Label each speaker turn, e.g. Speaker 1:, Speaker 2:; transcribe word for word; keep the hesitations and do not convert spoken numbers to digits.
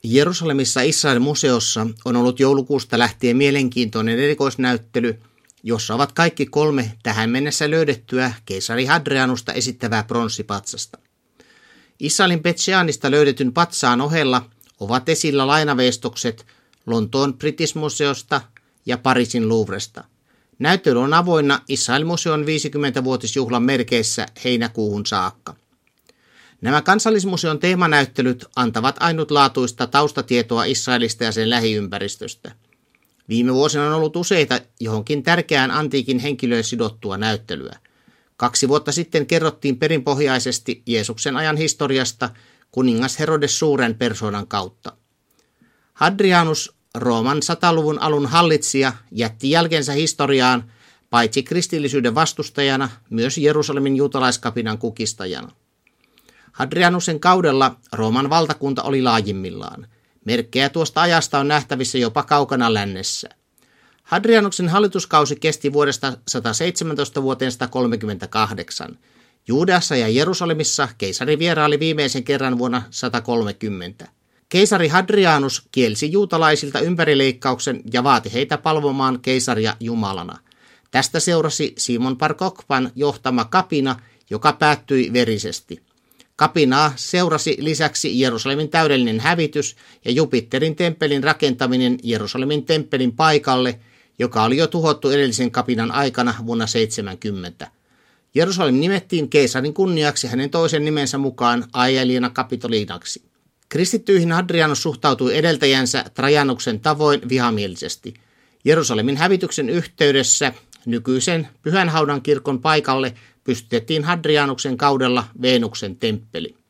Speaker 1: Jerusalemissa Israelin museossa on ollut joulukuusta lähtien mielenkiintoinen erikoisnäyttely, jossa ovat kaikki kolme tähän mennessä löydettyä keisari Hadrianusta esittävää pronssipatsasta. Israelin Bet-Sheanista löydetyn patsaan ohella ovat esillä lainaveistokset Lontoon British Museosta ja Pariisin Louvresta. Näyttely on avoinna Israelin museon viisikymmenvuotisjuhlan merkeissä heinäkuuhun saakka. Nämä Kansallismuseon teemanäyttelyt antavat ainutlaatuista taustatietoa Israelista ja sen lähiympäristöstä. Viime vuosina on ollut useita johonkin tärkeään antiikin henkilöön sidottua näyttelyä. Kaksi vuotta sitten kerrottiin perinpohjaisesti Jeesuksen ajan historiasta kuningas Herodes suuren persoonan kautta. Hadrianus, Rooman sataluvun alun hallitsija, jätti jälkensä historiaan paitsi kristillisyyden vastustajana, myös Jerusalemin juutalaiskapinan kukistajana. Hadrianusen kaudella Rooman valtakunta oli laajimmillaan. Merkkejä tuosta ajasta on nähtävissä jopa kaukana lännessä. Hadrianuksen hallituskausi kesti vuodesta sata seitsemäntoista vuoteen sata kolmekymmentäkahdeksan. Juudeassa ja Jerusalemissa keisari vieraili viimeisen kerran vuonna sata kolmekymmentä. Keisari Hadrianus kielsi juutalaisilta ympärileikkauksen ja vaati heitä palvomaan keisaria jumalana. Tästä seurasi Simon bar Kokhban johtama kapina, joka päättyi verisesti. Kapinaa seurasi lisäksi Jerusalemin täydellinen hävitys ja Jupiterin temppelin rakentaminen Jerusalemin temppelin paikalle, joka oli jo tuhottu edellisen kapinan aikana vuonna seitsemänkymmentä. Jerusalem nimettiin keisarin kunniaksi hänen toisen nimensä mukaan Aeliana Capitolinaksi. Kristittyihin Hadrianus suhtautui edeltäjänsä Trajanuksen tavoin vihamielisesti. Jerusalemin hävityksen yhteydessä nykyisen Pyhänhaudan kirkon paikalle pystytettiin Hadrianuksen kaudella Veenuksen temppeli.